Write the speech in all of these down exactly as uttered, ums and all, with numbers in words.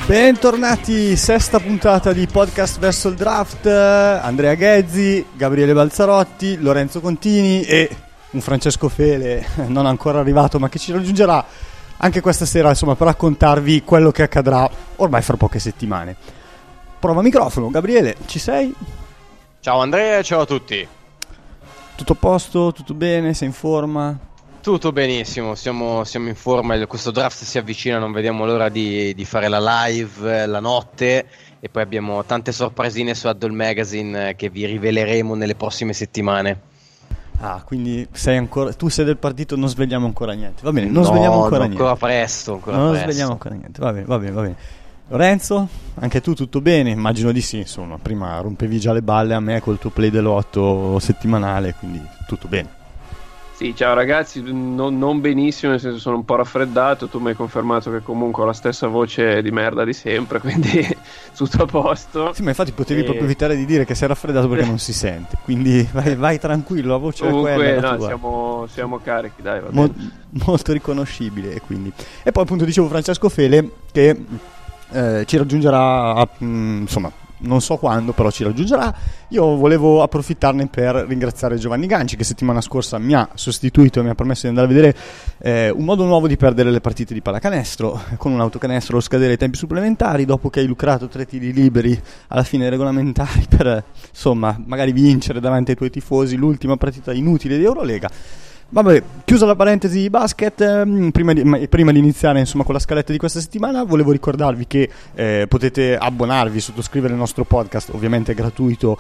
Bentornati, sesta puntata di Podcast verso il Draft. Andrea Ghezzi, Gabriele Balzarotti, Lorenzo Contini e un Francesco Fele non ancora arrivato ma che ci raggiungerà anche questa sera, insomma, per raccontarvi quello che accadrà ormai fra poche settimane. Prova microfono. Gabriele, ci sei? Ciao Andrea, ciao a tutti. Tutto a posto? Tutto bene? Sei in forma? Tutto benissimo, siamo, siamo in forma, questo draft si avvicina, non vediamo l'ora di, di fare la live la notte e poi abbiamo tante sorpresine su Addle Magazine che vi riveleremo nelle prossime settimane. Ah, quindi sei ancora, tu sei del partito non svegliamo ancora niente. Va bene, non no, svegliamo ancora no, niente. Ancora presto, ancora non presto. svegliamo ancora niente. Va bene, va bene, va bene. Lorenzo, anche tu tutto bene? Immagino di sì, insomma, prima rompevi già le balle a me col tuo play dell'otto settimanale, quindi tutto bene. Sì, ciao ragazzi, non, non benissimo, nel senso sono un po' raffreddato, tu mi hai confermato che comunque ho la stessa voce di merda di sempre, quindi tutto a posto. Sì, ma infatti potevi e... proprio evitare di dire che sei raffreddato perché non si sente, quindi vai, vai tranquillo, la voce comunque, è quella, no, la tua. Siamo, siamo carichi, dai, va Mo- bene. Molto riconoscibile, quindi. E poi appunto dicevo Francesco Fele che eh, ci raggiungerà, a, mh, insomma, non so quando, però ci raggiungerà. Io volevo approfittarne per ringraziare Giovanni Ganci che settimana scorsa mi ha sostituito e mi ha permesso di andare a vedere eh, un modo nuovo di perdere le partite di pallacanestro con un autocanestro scadere ai tempi supplementari dopo che hai lucrato tre tiri liberi alla fine dei regolamentari per insomma magari vincere davanti ai tuoi tifosi l'ultima partita inutile di Eurolega. Vabbè, chiusa la parentesi basket, ehm, prima, di, prima di iniziare insomma con la scaletta di questa settimana volevo ricordarvi che eh, potete abbonarvi, sottoscrivere il nostro podcast, ovviamente è gratuito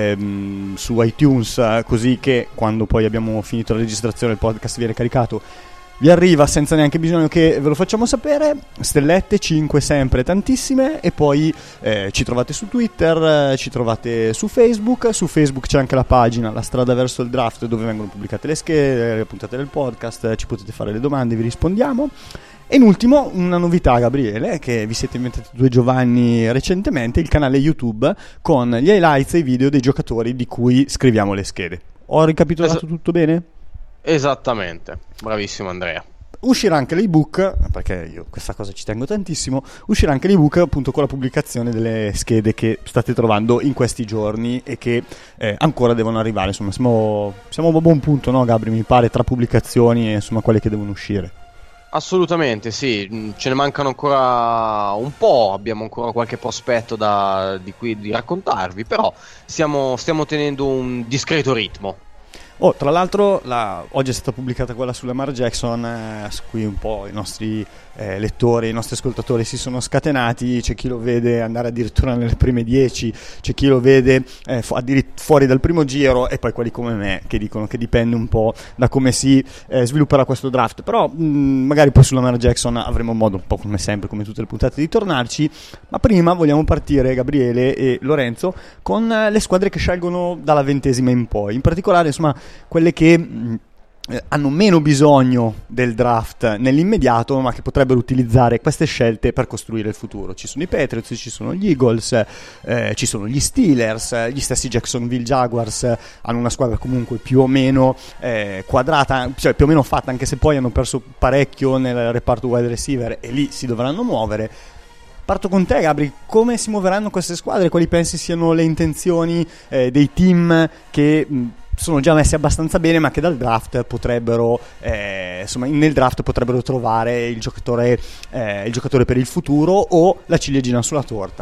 ehm, su iTunes, così che quando poi abbiamo finito la registrazione il podcast viene caricato vi arriva senza neanche bisogno che ve lo facciamo sapere. Stellette, cinque sempre, tantissime. E poi eh, ci trovate su Twitter, eh, ci trovate su Facebook. Su Facebook c'è anche la pagina La Strada Verso il Draft, dove vengono pubblicate le schede, le puntate del podcast, eh, ci potete fare le domande, vi rispondiamo. E in ultimo una novità, Gabriele, che vi siete inventati due Giovanni recentemente, il canale YouTube con gli highlights e i video dei giocatori di cui scriviamo le schede. Ho ricapitolato es- tutto bene? Esattamente, bravissimo Andrea. Uscirà anche l'ebook, perché io questa cosa ci tengo tantissimo, uscirà anche l'ebook appunto con la pubblicazione delle schede che state trovando in questi giorni e che eh, ancora devono arrivare. Insomma, siamo, siamo a buon punto, no Gabri, mi pare, tra pubblicazioni e insomma quelle che devono uscire. Assolutamente sì, ce ne mancano ancora un po', abbiamo ancora qualche prospetto da, di cui di raccontarvi, però stiamo, stiamo tenendo un discreto ritmo. Oh, tra l'altro la, oggi è stata pubblicata quella su Lamar Jackson, eh, su cui un po' i nostri eh, lettori, i nostri ascoltatori si sono scatenati. C'è chi lo vede andare addirittura nelle prime dieci, c'è chi lo vede eh, fu- addirittura fuori dal primo giro, e poi quelli come me che dicono che dipende un po' da come si eh, svilupperà questo draft. Però mh, magari poi su Lamar Jackson avremo modo, un po' come sempre, come tutte le puntate, di tornarci. Ma prima vogliamo partire, Gabriele e Lorenzo, con eh, le squadre che scelgono dalla ventesima in poi, in particolare insomma quelle che mh, hanno meno bisogno del draft nell'immediato, ma che potrebbero utilizzare queste scelte per costruire il futuro. Ci sono i Patriots, ci sono gli Eagles, eh, ci sono gli Steelers, gli stessi Jacksonville Jaguars eh, hanno una squadra comunque più o meno eh, quadrata, cioè più o meno fatta, anche se poi hanno perso parecchio nel reparto wide receiver e lì si dovranno muovere. Parto con te, Gabri, come si muoveranno queste squadre? Quali pensi siano le intenzioni eh, dei team che mh, sono già messi abbastanza bene, ma che dal draft potrebbero eh, insomma nel draft potrebbero trovare il giocatore eh, il giocatore per il futuro o la ciliegina sulla torta?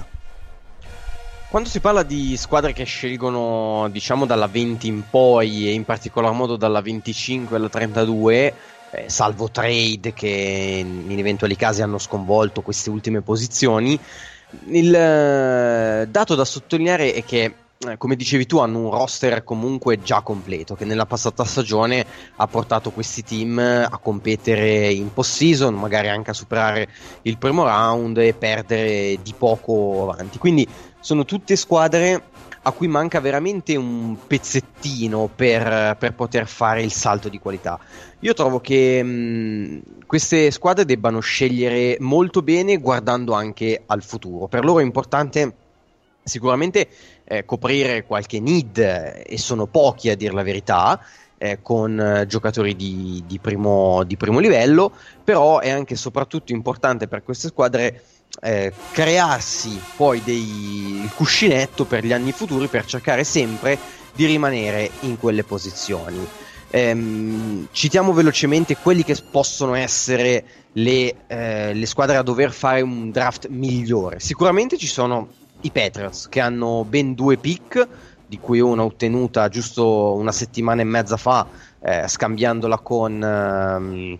Quando si parla di squadre che scelgono diciamo dalla venti in poi e in particolar modo dalla venticinque alla trentadue, eh, salvo trade che in eventuali casi hanno sconvolto queste ultime posizioni, il eh, dato da sottolineare è che, come dicevi tu, hanno un roster comunque già completo, che nella passata stagione ha portato questi team a competere in post-season, magari anche a superare il primo round e perdere di poco avanti. Quindi sono tutte squadre a cui manca veramente un pezzettino per, per poter fare il salto di qualità. Io trovo che mh, queste squadre debbano scegliere molto bene guardando anche al futuro. Per loro è importante sicuramente eh, coprire qualche need, eh, e sono pochi a dir la verità, eh, con eh, giocatori di, di, primo, di primo livello, però è anche e soprattutto importante per queste squadre eh, crearsi poi dei, il cuscinetto per gli anni futuri, per cercare sempre di rimanere in quelle posizioni. Ehm, citiamo velocemente quelli che possono essere le, eh, le squadre a dover fare un draft migliore. Sicuramente ci sono i Patriots, che hanno ben due pick, di cui una ottenuta giusto una settimana e mezza fa, eh, scambiandola con ehm,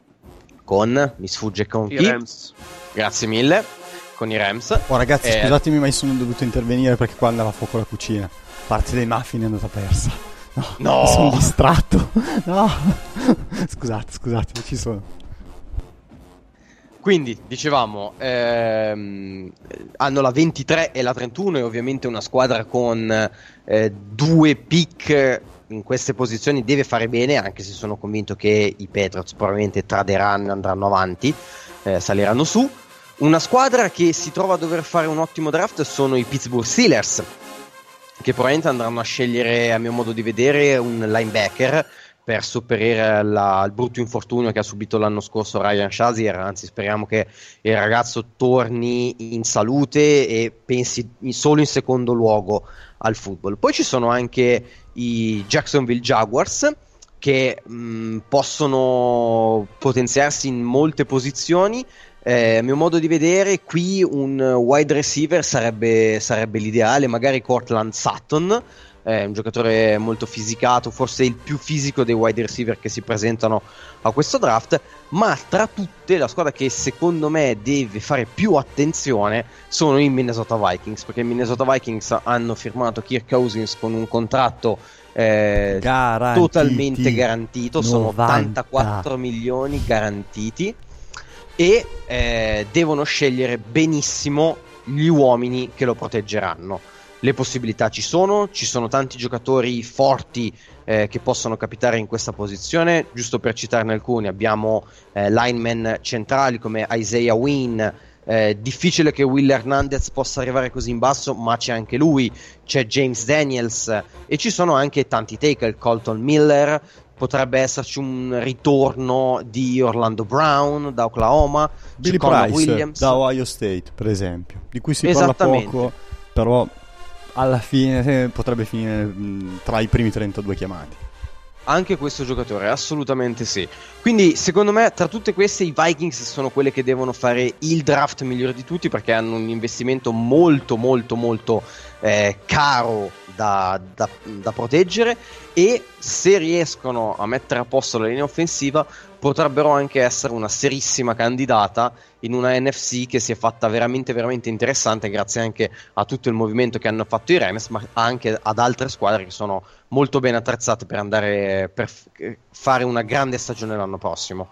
con mi sfugge con i chi? Rams. Grazie mille, con i Rams. Oh ragazzi, eh, scusatemi, ma io sono dovuto intervenire perché qua andava a fuoco la cucina. Parte dei muffin è andata persa. No, No! mi sono distratto. No. Scusate, scusate, ci sono. Quindi, dicevamo, ehm, hanno la ventitré e la trentuno, e ovviamente una squadra con eh, due pick in queste posizioni deve fare bene, anche se sono convinto che i Patriots probabilmente traderanno e andranno avanti, eh, saliranno su. Una squadra che si trova a dover fare un ottimo draft sono i Pittsburgh Steelers, che probabilmente andranno a scegliere, a mio modo di vedere, un linebacker per sopperire la, il brutto infortunio che ha subito l'anno scorso Ryan Shazier. Anzi, speriamo che il ragazzo torni in salute e pensi solo in secondo luogo al football. Poi ci sono anche i Jacksonville Jaguars, che mh, possono potenziarsi in molte posizioni. Eh, a mio modo di vedere, qui un wide receiver sarebbe, sarebbe l'ideale, magari Cortland Sutton, è un giocatore molto fisicato, forse il più fisico dei wide receiver che si presentano a questo draft. Ma tra tutte, la squadra che secondo me deve fare più attenzione sono i Minnesota Vikings, perché i Minnesota Vikings hanno firmato Kirk Cousins con un contratto eh, Garantiti. totalmente garantito, sono novanta ottantaquattro milioni garantiti, e eh, devono scegliere benissimo gli uomini che lo proteggeranno. Le possibilità ci sono, ci sono tanti giocatori forti eh, che possono capitare in questa posizione. Giusto per citarne alcuni, abbiamo eh, linemen centrali come Isaiah Wynn. Eh, difficile che Will Hernandez possa arrivare così in basso, ma c'è anche lui, c'è James Daniels, e ci sono anche tanti tackle, Colton Miller. Potrebbe esserci un ritorno di Orlando Brown da Oklahoma, Billy Connor Price Williams da Ohio State, per esempio, di cui si parla poco, però alla fine eh, potrebbe finire mh, tra i primi trentadue chiamati. Anche questo giocatore, assolutamente sì. Quindi secondo me tra tutte queste i Vikings sono quelle che devono fare il draft migliore di tutti, perché hanno un investimento molto molto molto eh, caro da, da, da proteggere, e se riescono a mettere a posto la linea offensiva potrebbero anche essere una serissima candidata in una N F C che si è fatta veramente veramente interessante, grazie anche a tutto il movimento che hanno fatto i Rams, ma anche ad altre squadre che sono molto ben attrezzate per andare per f- fare una grande stagione l'anno prossimo.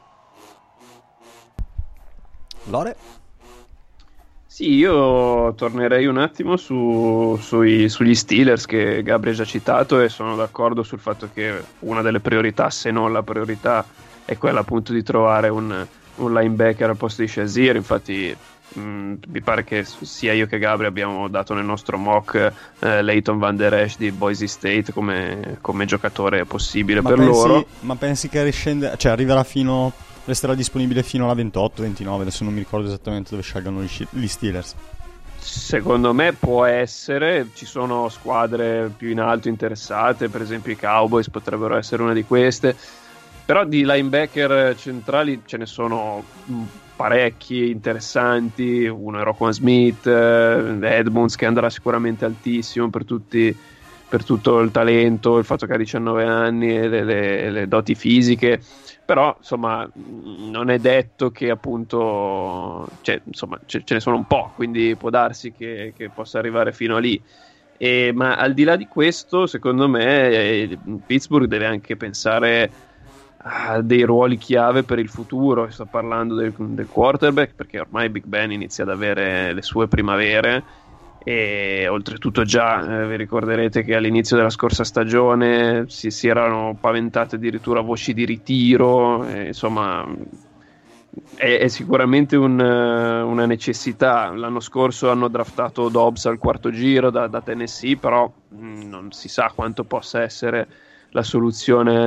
Lore? Sì, io tornerei un attimo su, sui, sugli Steelers che Gabri ha già citato, e sono d'accordo sul fatto che una delle priorità, se non la priorità, è quella appunto di trovare un, un linebacker al posto di Shazier. Infatti mh, mi pare che sia io che Gabri abbiamo dato nel nostro mock eh, Leighton Van Der Esch di Boise State come, come giocatore possibile ma per pensi, loro. Ma pensi che riscende, cioè arriverà fino, resterà disponibile fino alla ventotto ventinove, adesso non mi ricordo esattamente dove scelgano gli, gli Steelers. Secondo me può essere, ci sono squadre più in alto interessate, per esempio i Cowboys potrebbero essere una di queste, però di linebacker centrali ce ne sono parecchi interessanti. Uno è Roquan Smith, Edmonds che andrà sicuramente altissimo per tutti, per tutto il talento, il fatto che ha diciannove anni e le, le, le doti fisiche. Però insomma non è detto che appunto, cioè, insomma ce, ce ne sono un po', quindi può darsi che, che possa arrivare fino a lì. E, ma al di là di questo, secondo me eh, Pittsburgh deve anche pensare a dei ruoli chiave per il futuro. Sto parlando del, del quarterback, perché ormai Big Ben inizia ad avere le sue primavere, e oltretutto già eh, vi ricorderete che all'inizio della scorsa stagione si, si erano paventate addirittura voci di ritiro, e, insomma è, è sicuramente un, una necessità. L'anno scorso hanno draftato Dobbs al quarto giro da, da Tennessee, però mh, non si sa quanto possa essere la soluzione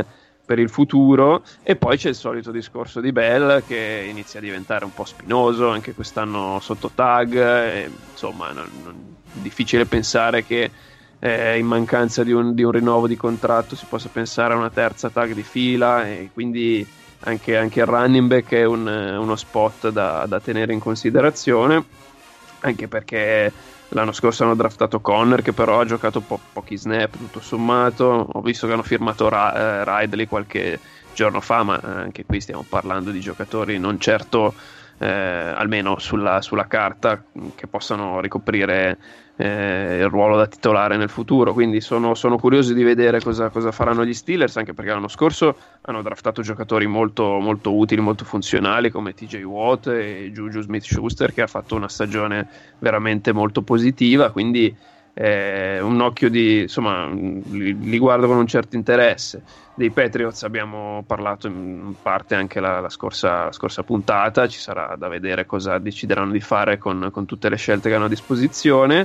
per il futuro. E poi c'è il solito discorso di Bell, che inizia a diventare un po' spinoso anche quest'anno sotto tag, e, insomma non, non, difficile pensare che eh, in mancanza di un, di un rinnovo di contratto si possa pensare a una terza tag di fila, e quindi anche, anche il running back è un, uno spot da, da tenere in considerazione, anche perché l'anno scorso hanno draftato Conner, che però ha giocato po- pochi snap tutto sommato. Ho visto che hanno firmato Ra- eh, Ridley qualche giorno fa, ma anche qui stiamo parlando di giocatori non certo, eh, almeno sulla, sulla carta, che possano ricoprire eh, il ruolo da titolare nel futuro. Quindi sono, sono curioso di vedere cosa, cosa faranno gli Steelers, anche perché l'anno scorso hanno draftato giocatori molto, molto utili, molto funzionali, come T J Watt e Juju Smith-Schuster, che ha fatto una stagione veramente molto positiva. Quindi eh, un occhio di, insomma, li, li guardo con un certo interesse. Dei Patriots abbiamo parlato in parte anche la, la, scorsa, la scorsa puntata. Ci sarà da vedere cosa decideranno di fare con, con tutte le scelte che hanno a disposizione,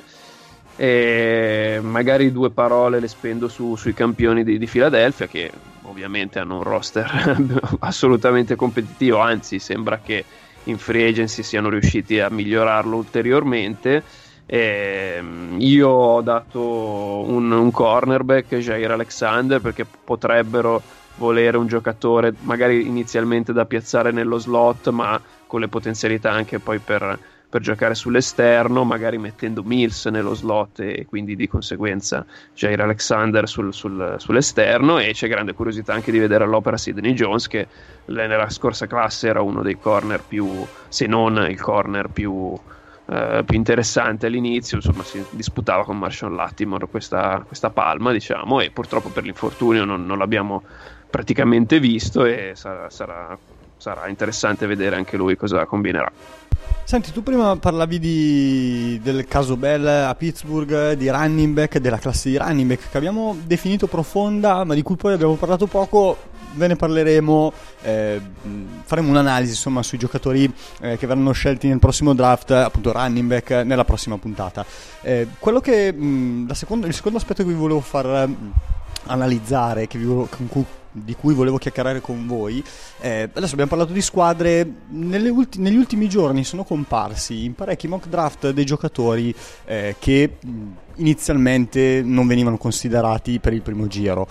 e magari due parole le spendo su, sui campioni di, di Philadelphia, che ovviamente hanno un roster assolutamente competitivo, anzi sembra che in free agency siano riusciti a migliorarlo ulteriormente. E io ho dato un, un cornerback, Jair Alexander, perché potrebbero volere un giocatore magari inizialmente da piazzare nello slot, ma con le potenzialità anche poi per, per giocare sull'esterno, magari mettendo Mills nello slot e quindi di conseguenza Jair Alexander sul, sul, sull'esterno. E c'è grande curiosità anche di vedere all'opera Sidney Jones, che nella scorsa classe era uno dei corner più, se non il corner più Uh, più interessante all'inizio. Insomma, si disputava con Marshall Lattimore questa, questa palma, diciamo, e purtroppo per l'infortunio non, non l'abbiamo praticamente visto, e sarà, sarà, sarà interessante vedere anche lui cosa combinerà. Senti, tu prima parlavi di, del caso Bell a Pittsburgh, di running back, della classe di running back che abbiamo definito profonda, ma di cui poi abbiamo parlato poco. Ve ne parleremo, eh, faremo un'analisi insomma sui giocatori eh, che verranno scelti nel prossimo draft, appunto running back, nella prossima puntata. Eh, quello che mh, la seconda, il secondo aspetto che vi volevo far mh, analizzare, che vi volevo, con cui, di cui volevo chiacchierare con voi, eh, adesso abbiamo parlato di squadre. Nelle ulti- negli ultimi giorni sono comparsi in parecchi mock draft dei giocatori eh, che mh, inizialmente non venivano considerati per il primo giro.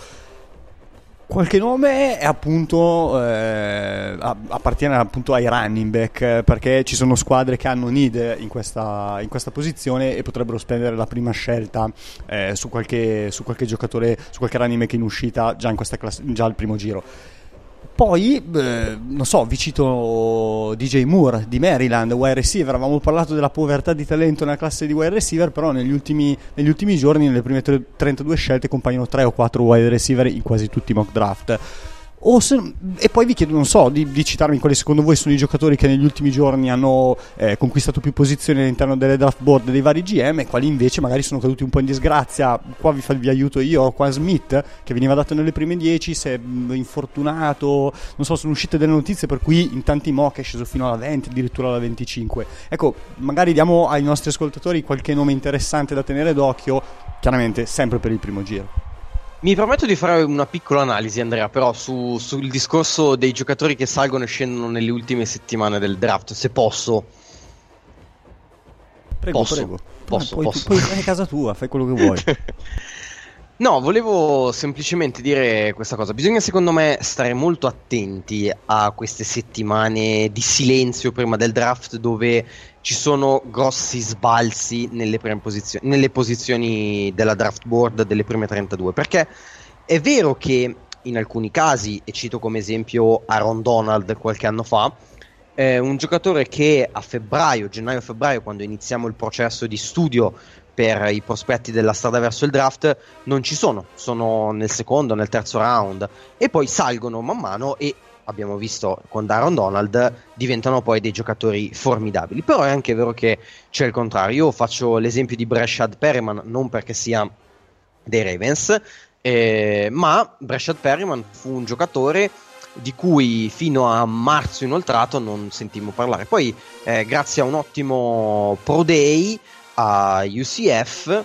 Qualche nome è appunto eh, appartiene appunto ai running back, perché ci sono squadre che hanno need in questa, in questa posizione e potrebbero spendere la prima scelta eh, su qualche su qualche giocatore, su qualche running back in uscita già in questa classe, già al primo giro. Poi, eh, non so, vi cito D J Moore di Maryland, wide receiver. Avevamo parlato della povertà di talento nella classe di wide receiver, però negli ultimi, negli ultimi giorni, nelle prime trentadue scelte, compaiono tre o quattro wide receiver in quasi tutti i mock draft. O se, e poi vi chiedo, non so, di, di citarmi quali secondo voi sono i giocatori che negli ultimi giorni hanno eh, conquistato più posizioni all'interno delle draft board dei vari G M, e quali invece magari sono caduti un po' in disgrazia. Qua vi, fa, vi aiuto io. Qua Smith, che veniva dato nelle prime dieci, si è infortunato, non so, sono uscite delle notizie per cui in tanti mock è sceso fino alla venti, addirittura alla venticinque. Ecco, magari diamo ai nostri ascoltatori qualche nome interessante da tenere d'occhio, chiaramente sempre per il primo giro. Mi permetto di fare una piccola analisi, Andrea, però su, sul discorso dei giocatori che salgono e scendono nelle ultime settimane del draft, se posso. Prego, posso, prego. Posso, poi, posso. Tu, poi fai a casa tua, fai quello che vuoi. No, volevo semplicemente dire questa cosa. Bisogna, secondo me, stare molto attenti a queste settimane di silenzio prima del draft, dove ci sono grossi sbalzi nelle prime posizioni, nelle posizioni della draft board delle prime trentadue, perché è vero che in alcuni casi, e cito come esempio Aaron Donald qualche anno fa, è un giocatore che a febbraio, gennaio-febbraio, quando iniziamo il processo di studio per i prospetti della strada verso il draft, non ci sono, sono nel secondo, nel terzo round, e poi salgono man mano, e abbiamo visto con Aaron Donald diventano poi dei giocatori formidabili. Però è anche vero che c'è il contrario. Io faccio l'esempio di Breshad Perriman, non perché sia dei Ravens, eh, ma Breshad Perriman fu un giocatore di cui fino a marzo inoltrato non sentimmo parlare. Poi eh, grazie a un ottimo Pro Day a U C F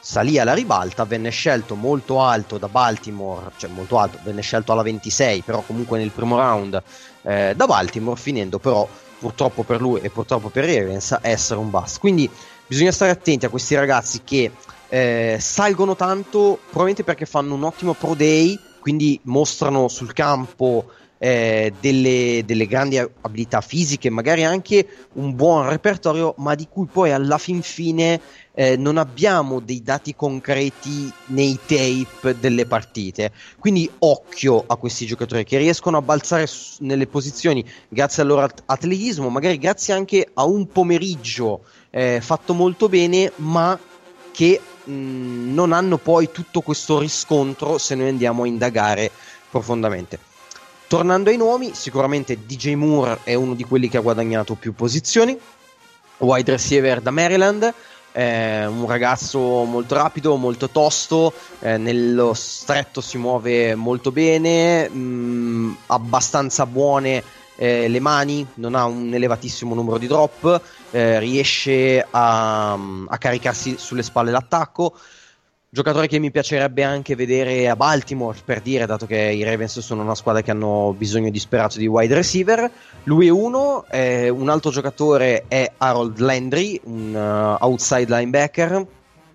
salì alla ribalta, venne scelto molto alto da Baltimore, cioè molto alto, venne scelto alla ventisei, però comunque nel primo round eh, da Baltimore, finendo però purtroppo per lui e purtroppo per i Ravens a essere un bust. Quindi bisogna stare attenti a questi ragazzi che eh, salgono tanto, probabilmente perché fanno un ottimo pro day, quindi mostrano sul campo eh, delle, delle grandi abilità fisiche, magari anche un buon repertorio, ma di cui poi alla fin fine eh, non abbiamo dei dati concreti nei tape delle partite. Quindi occhio a questi giocatori che riescono a balzare su, nelle posizioni grazie al loro at- atletismo, magari grazie anche a un pomeriggio eh, fatto molto bene, ma che mh, non hanno poi tutto questo riscontro se noi andiamo a indagare profondamente. Tornando ai nomi, sicuramente D J Moore è uno di quelli che ha guadagnato più posizioni, wide receiver da Maryland, eh, un ragazzo molto rapido, molto tosto, eh, nello stretto si muove molto bene, mh, abbastanza buone eh, le mani, non ha un elevatissimo numero di drop, eh, riesce a, a caricarsi sulle spalle l'attacco. Giocatore che mi piacerebbe anche vedere a Baltimore, per dire, dato che i Ravens sono una squadra che hanno bisogno disperato di wide receiver. Lui è uno, eh, un altro giocatore è Harold Landry, un uh, outside linebacker.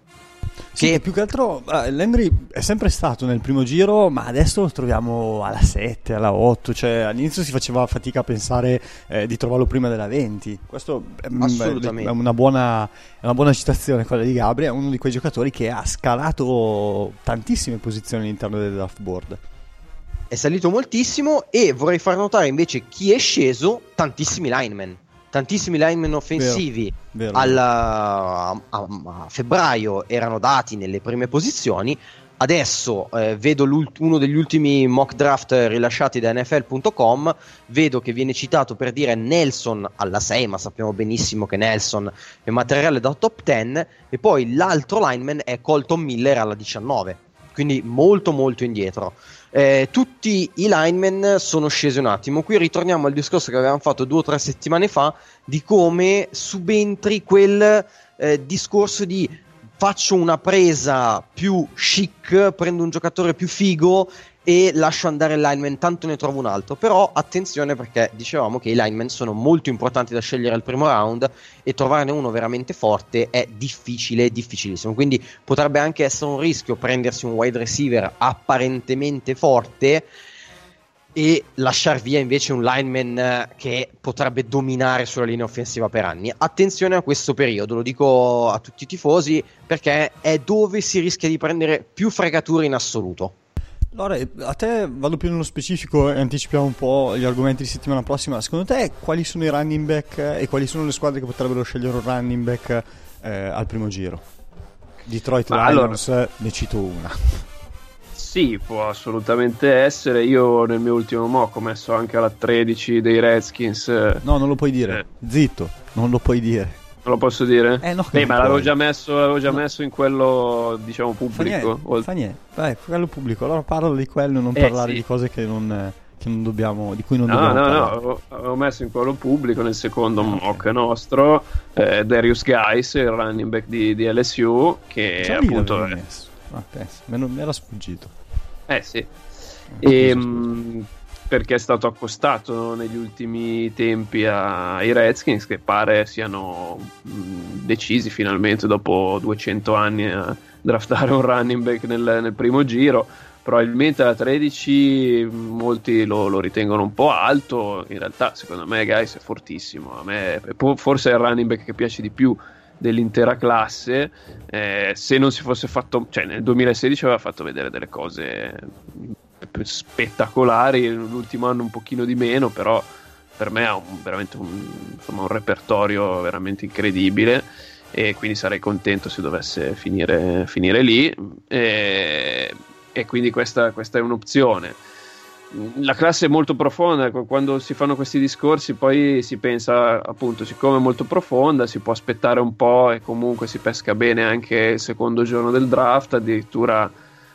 Sì, che che più che altro eh, Landry è sempre stato nel primo giro, ma adesso lo troviamo alla sette, alla otto, cioè all'inizio si faceva fatica a pensare eh, di trovarlo prima della venti. Questo è, Assolutamente. è una buona, è una buona citazione quella di Gabri, è uno di quei giocatori che ha scalato tantissime posizioni all'interno del draft board. È salito moltissimo, e vorrei far notare invece chi è sceso: tantissimi linemen. Tantissimi linemen offensivi vero, vero, alla, a, a, a febbraio erano dati nelle prime posizioni. Adesso eh, vedo uno degli ultimi mock draft rilasciati da N F L punto com, vedo che viene citato, per dire, Nelson alla sei, ma sappiamo benissimo che Nelson è materiale da top dieci, e poi l'altro lineman è Colton Miller alla diciannove, quindi molto molto indietro. Eh, tutti i linemen sono scesi un attimo. Qui ritorniamo al discorso che avevamo fatto due o tre settimane fa, di come subentri quel eh, discorso di faccio una presa più chic, prendo un giocatore più figo e lascio andare il lineman, tanto ne trovo un altro. Però attenzione, perché dicevamo che i linemen sono molto importanti da scegliere al primo round, e trovarne uno veramente forte è difficile, difficilissimo. Quindi potrebbe anche essere un rischio prendersi un wide receiver apparentemente forte e lasciar via invece un lineman che potrebbe dominare sulla linea offensiva per anni. Attenzione a questo periodo, lo dico a tutti i tifosi, perché è dove si rischia di prendere più fregature in assoluto. Allora, a te vado più nello specifico e anticipiamo un po' gli argomenti di settimana prossima. Secondo te quali sono i running back e quali sono le squadre che potrebbero scegliere un running back eh, al primo giro? Detroit Lions, allora, ne cito una. Sì, può assolutamente essere. Io nel mio ultimo mock ho messo anche alla tredici dei Redskins. No, non lo puoi dire, eh. zitto, non lo puoi dire. Non lo posso dire? Eh no, eh, ma puoi. l'avevo già messo, l'avevo già no. messo in quello, diciamo, pubblico. Fa niente, fa niente. Vai, quello pubblico. Allora parlo di quello, non eh, parlare sì. di cose che non, che non dobbiamo, di cui non no, dobbiamo no, parlare. No, no, avevo messo in quello pubblico nel secondo mock nostro eh, Darius Guice, il running back di, di L S U, che Già appunto è... messo. Ah, penso, me non, mi era sfuggito. Eh sì. E, mh, perché è stato accostato negli ultimi tempi ai Redskins, che pare siano mh, decisi finalmente dopo duecento anni a draftare un running back nel, nel primo giro. Probabilmente alla tredici molti lo, lo ritengono un po' alto. In realtà secondo me Guys è fortissimo, a me forse è il running back che piace di più dell'intera classe. Eh, se non si fosse fatto, cioè nel duemilasedici aveva fatto vedere delle cose spettacolari, l'ultimo anno un pochino di meno, però per me ha un, veramente un, insomma, un repertorio veramente incredibile, e quindi sarei contento se dovesse finire, finire lì, e, e quindi questa, questa è un'opzione. La classe è molto profonda, quando si fanno questi discorsi poi si pensa, appunto, siccome è molto profonda si può aspettare un po' e comunque si pesca bene anche il secondo giorno del draft, addirittura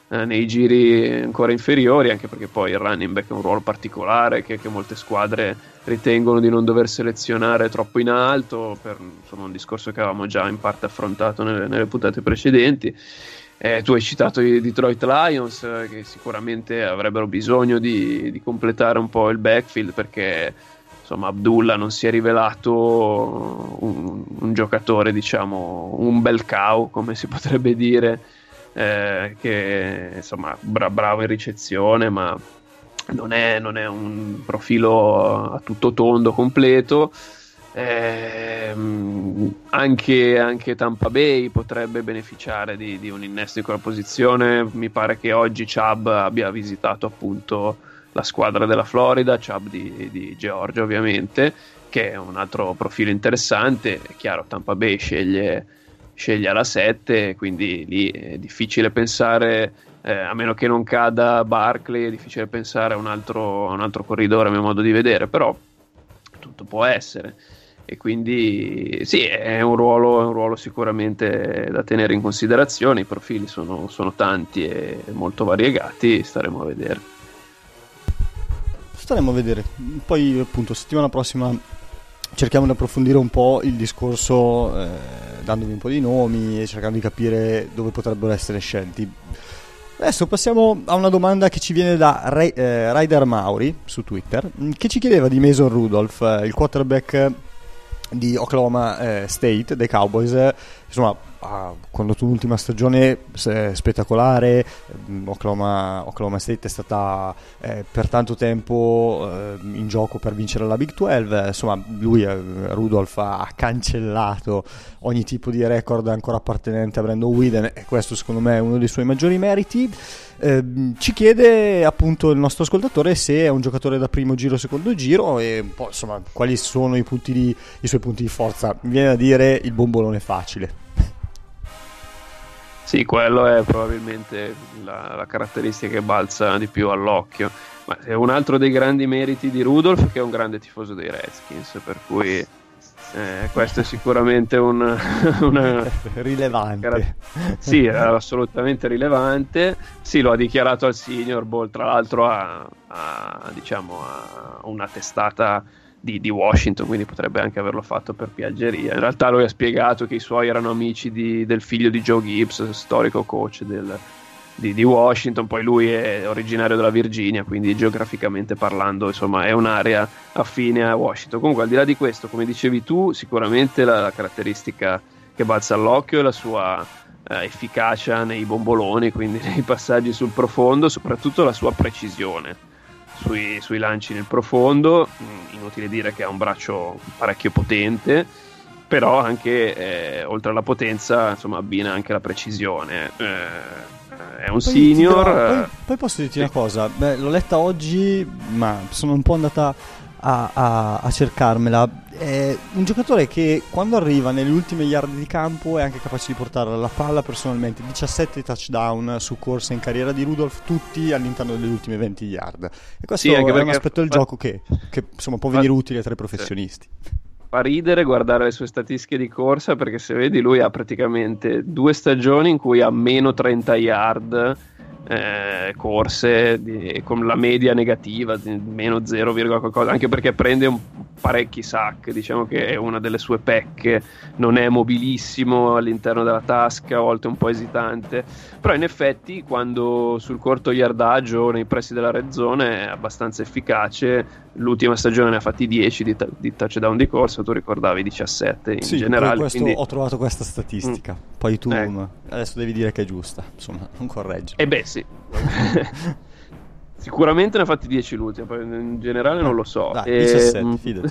eh, nei giri ancora inferiori, anche perché poi il running back è un ruolo particolare che, che molte squadre ritengono di non dover selezionare troppo in alto, per insomma, un discorso che avevamo già in parte affrontato nelle, nelle puntate precedenti. Eh, tu hai citato i Detroit Lions, eh, che sicuramente avrebbero bisogno di, di completare un po' il backfield, perché insomma Abdullah non si è rivelato un, un giocatore, diciamo, un bel cow, come si potrebbe dire, eh, che insomma bra- bravo in ricezione, ma non è, non è un profilo a tutto tondo completo. Eh, anche, anche Tampa Bay potrebbe beneficiare di, di un innesto in quella posizione. Mi pare che oggi Chubb abbia visitato appunto la squadra della Florida, Chubb di, di Georgia ovviamente, che è un altro profilo interessante. È chiaro, Tampa Bay sceglie, sceglie alla sette, quindi lì è difficile pensare, eh, a meno che non cada Barkley, è difficile pensare a un altro, a un altro corridore a mio modo di vedere, però tutto può essere. E quindi sì, è un ruolo, è un ruolo sicuramente da tenere in considerazione. I profili sono, sono tanti e molto variegati, staremo a vedere. Staremo a vedere. Poi appunto settimana prossima cerchiamo di approfondire un po' il discorso, eh, dandovi un po' di nomi e cercando di capire dove potrebbero essere scelti. Adesso passiamo a una domanda che ci viene da Ray, eh, Ryder Mauri su Twitter, che ci chiedeva di Mason Rudolph, eh, il quarterback di Oklahoma eh, State, dei Cowboys. Eh, insomma, ha condotto un'ultima stagione eh, spettacolare. Oklahoma, Oklahoma State è stata eh, per tanto tempo eh, in gioco per vincere la Big dodici. Insomma, lui, eh, Rudolph, ha cancellato ogni tipo di record ancora appartenente a Brandon Whedon, e questo secondo me è uno dei suoi maggiori meriti. Eh, ci chiede appunto il nostro ascoltatore se è un giocatore da primo giro, secondo giro, e un po' insomma quali sono i punti di, i suoi punti di forza. Mi viene da dire il bombolone facile. Sì, quello è probabilmente la, la caratteristica che balza di più all'occhio. Ma è un altro dei grandi meriti di Rudolph, che è un grande tifoso dei Redskins, per cui eh, questo è sicuramente un una, rilevante. Sì, è assolutamente rilevante. Sì, lo ha dichiarato al Senior Bowl, tra l'altro a, a diciamo a una testata Di, di Washington, quindi potrebbe anche averlo fatto per piaggeria. In realtà lui ha spiegato che i suoi erano amici di, del figlio di Joe Gibbs, storico coach del, di, di Washington. Poi lui è originario della Virginia, quindi geograficamente parlando insomma è un'area affine a Washington. Comunque, al di là di questo, come dicevi tu, sicuramente la, la caratteristica che balza all'occhio è la sua eh, efficacia nei bomboloni, quindi nei passaggi sul profondo, soprattutto la sua precisione Sui, sui lanci nel profondo. Inutile dire che ha un braccio parecchio potente, però anche eh, oltre alla potenza insomma abbina anche la precisione. Eh, è un poi senior dirò, poi, poi posso dirti sì. una cosa. Beh, l'ho letta oggi, ma sono un po' andata a, a, a cercarmela. È un giocatore che quando arriva nelle ultime yard di campo è anche capace di portare la palla. Personalmente diciassette touchdown su corsa in carriera di Rudolph, tutti all'interno delle ultime venti yard, e questo sì, è un aspetto del fa... gioco che, che insomma può venire fa... utile tra i professionisti. Fa ridere guardare le sue statistiche di corsa, perché se vedi lui ha praticamente due stagioni in cui ha meno trenta yard Eh, corse di, con la media negativa di meno zero, qualcosa, anche perché prende un, parecchi sack. Diciamo che è una delle sue pecche, non è mobilissimo all'interno della tasca, a volte un po' esitante, però in effetti quando sul corto yardaggio nei pressi della red zone è abbastanza efficace. L'ultima stagione ne ha fatti dieci di, t- di touchdown di corsa, tu ricordavi diciassette in sì, generale, questo quindi... ho trovato questa statistica. Mm. Poi tu eh. adesso devi dire che è giusta, insomma, non correggi. Eh beh sì. Sicuramente ne ha fatti dieci l'ultima, poi in generale non lo so. Dai, e... diciassette, fidati.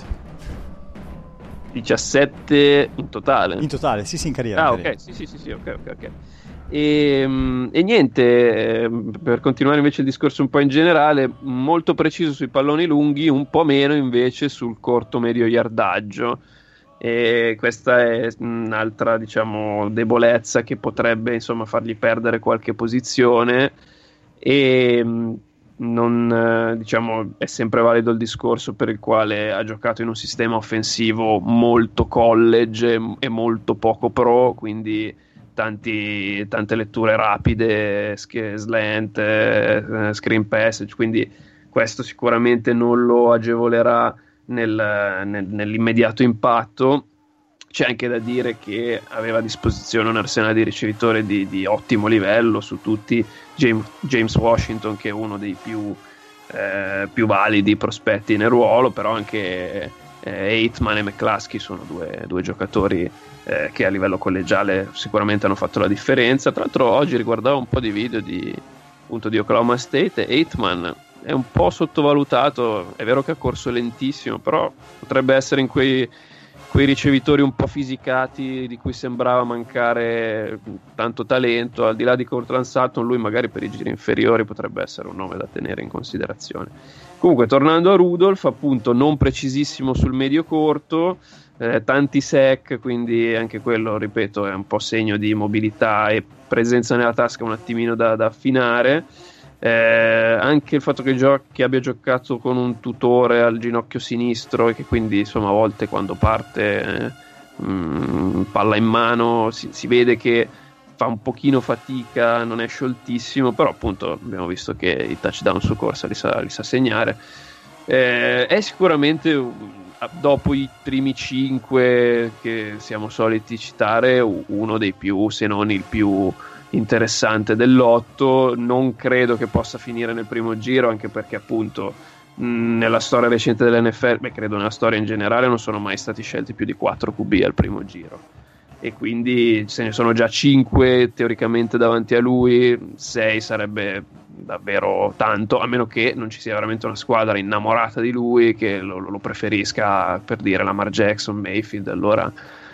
diciassette in totale? In totale, sì sì, in carriera. Ah in carriera. ok, sì sì sì, sì ok ok ok. E, e niente, per continuare invece il discorso un po' in generale, molto preciso sui palloni lunghi, un po' meno invece sul corto medio yardaggio, e questa è un'altra diciamo debolezza che potrebbe insomma fargli perdere qualche posizione. E non diciamo è sempre valido il discorso per il quale ha giocato in un sistema offensivo molto college e molto poco pro, quindi tanti, tante letture rapide, slant, eh, screen passage, quindi questo sicuramente non lo agevolerà nel, nel, nell'immediato impatto. C'è anche da dire che aveva a disposizione un arsenale di ricevitori di, di ottimo livello, su tutti James, James Washington, che è uno dei più, eh, più validi prospetti nel ruolo, però anche eh, Aitman e McCluskey sono due, due giocatori eh, che a livello collegiale sicuramente hanno fatto la differenza. Tra l'altro oggi riguardavo un po' di video di, appunto, di Oklahoma State, e Aitman è un po' sottovalutato, è vero che ha corso lentissimo, però potrebbe essere in quei quei ricevitori un po' fisicati di cui sembrava mancare tanto talento. Al di là di Cortland Sutton, lui magari per i giri inferiori potrebbe essere un nome da tenere in considerazione. Comunque, tornando a Rudolph, appunto non precisissimo sul medio corto, eh, tanti sack, quindi anche quello, ripeto, è un po' segno di mobilità e presenza nella tasca un attimino da, da affinare. Eh, anche il fatto che, gio- che abbia giocato con un tutore al ginocchio sinistro e che quindi insomma a volte quando parte eh, mh, palla in mano si, si vede che fa un pochino fatica, non è scioltissimo, però appunto abbiamo visto che i touchdown su corsa li sa, li sa segnare. Eh, è sicuramente dopo i primi cinque che siamo soliti citare uno dei più, se non il più interessante dell'otto. Non credo che possa finire nel primo giro, anche perché appunto mh, nella storia recente dell'N F L, beh, credo nella storia in generale, non sono mai stati scelti più di quattro Q B al primo giro, e quindi se ne sono già cinque teoricamente davanti a lui. Sei sarebbe davvero tanto, a meno che non ci sia veramente una squadra innamorata di lui che lo, lo preferisca, per dire Lamar Jackson, Mayfield. Allora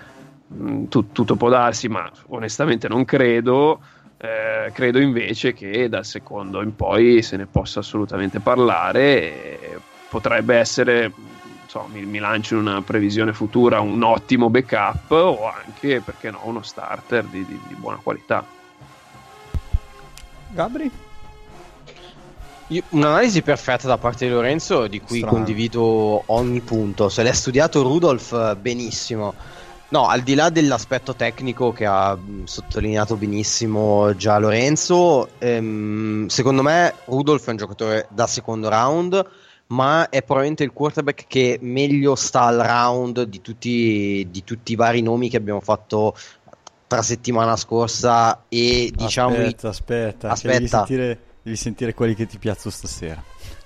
Tut, tutto può darsi, ma onestamente non credo. Eh, credo invece che dal secondo in poi se ne possa assolutamente parlare, e potrebbe essere, insomma, mi, mi lancio in una previsione futura, un ottimo backup, o anche, perché no, uno starter di, di, di buona qualità. Gabri? Io, un'analisi perfetta da parte di Lorenzo, di cui Strano. condivido ogni punto. Se l'è studiato Rudolph, benissimo. No, al di là dell'aspetto tecnico che ha mh, sottolineato benissimo già Lorenzo, ehm, secondo me Rudolph è un giocatore da secondo round, ma è probabilmente il quarterback che meglio sta al round di tutti, di tutti i vari nomi che abbiamo fatto tra settimana scorsa. E diciamo aspetta, aspetta, aspetta. Devi, sentire, devi sentire quelli che ti piazzo stasera.